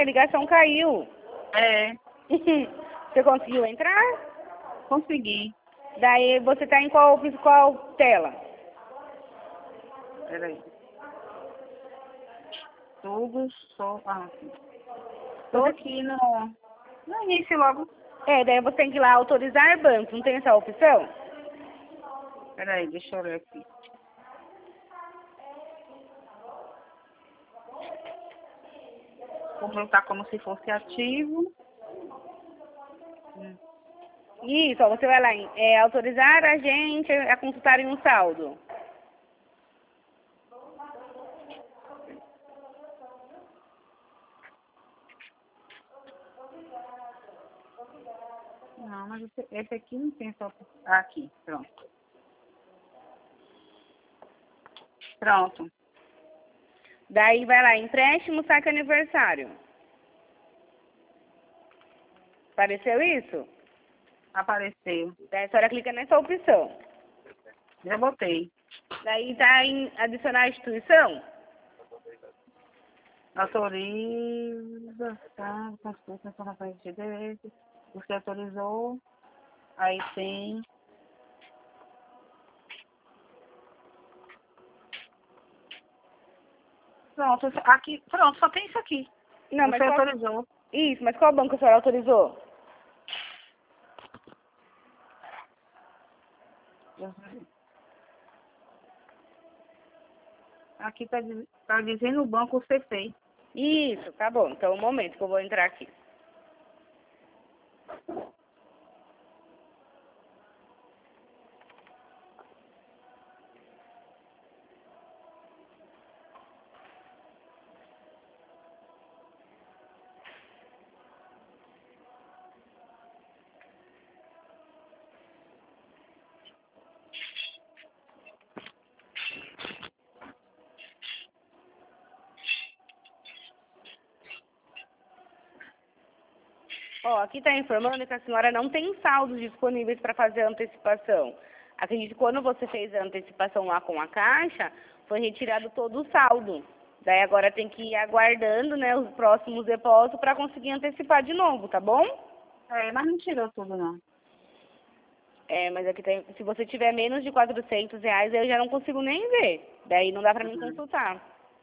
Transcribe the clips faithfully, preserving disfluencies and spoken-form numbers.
ligação caiu. É, Você conseguiu entrar? consegui. Daí você tá em qual, qual tela? Peraí. Tudo só... Ah, sim. Tô aqui no... No início logo. É, daí você tem que ir lá autorizar banco, não tem essa opção? Peraí, deixa eu olhar aqui. Vou botar como se fosse ativo. Hum. Isso, ó, você vai lá em é, autorizar a gente a consultarem um saldo. Não, mas esse, esse aqui não tem só... Ah, aqui, pronto. Pronto. Daí vai lá, empréstimo, saque aniversário. Apareceu isso? Apareceu. Daí a senhora clica nessa opção. Já botei. Daí tá em adicionar instituição. Autoriza, tá? Consulta na parte de direito. Você autorizou. Aí tem. Pronto, aqui, pronto, só tem isso aqui. Não, mas Você qual... autorizou. Isso, mas qual banco a senhora autorizou? Aqui tá, diz- tá dizendo o banco C C. Isso, tá bom. Então, um momento que eu vou entrar aqui. Ó, aqui está informando que a senhora não tem saldos disponíveis para fazer a antecipação. Acredito que quando você fez a antecipação lá com a Caixa, foi retirado todo o saldo. Daí agora tem que ir aguardando, né, os próximos depósitos para conseguir antecipar de novo, tá bom? É, mas não tirou tudo, não. É, mas aqui tem, se você tiver menos de quatrocentos reais, eu já não consigo nem ver. Daí não dá para mim Uhum. consultar.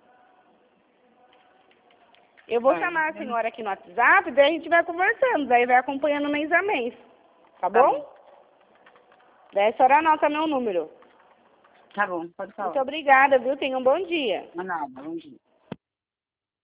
Eu vou É, chamar a eu não- senhora aqui no WhatsApp, daí a gente vai conversando, daí vai acompanhando mês a mês. Tá Tá bom? bom. Daí a senhora anota meu número. Tá bom, pode falar. Muito obrigada, viu? Tenha um bom dia. Não, nada, bom dia.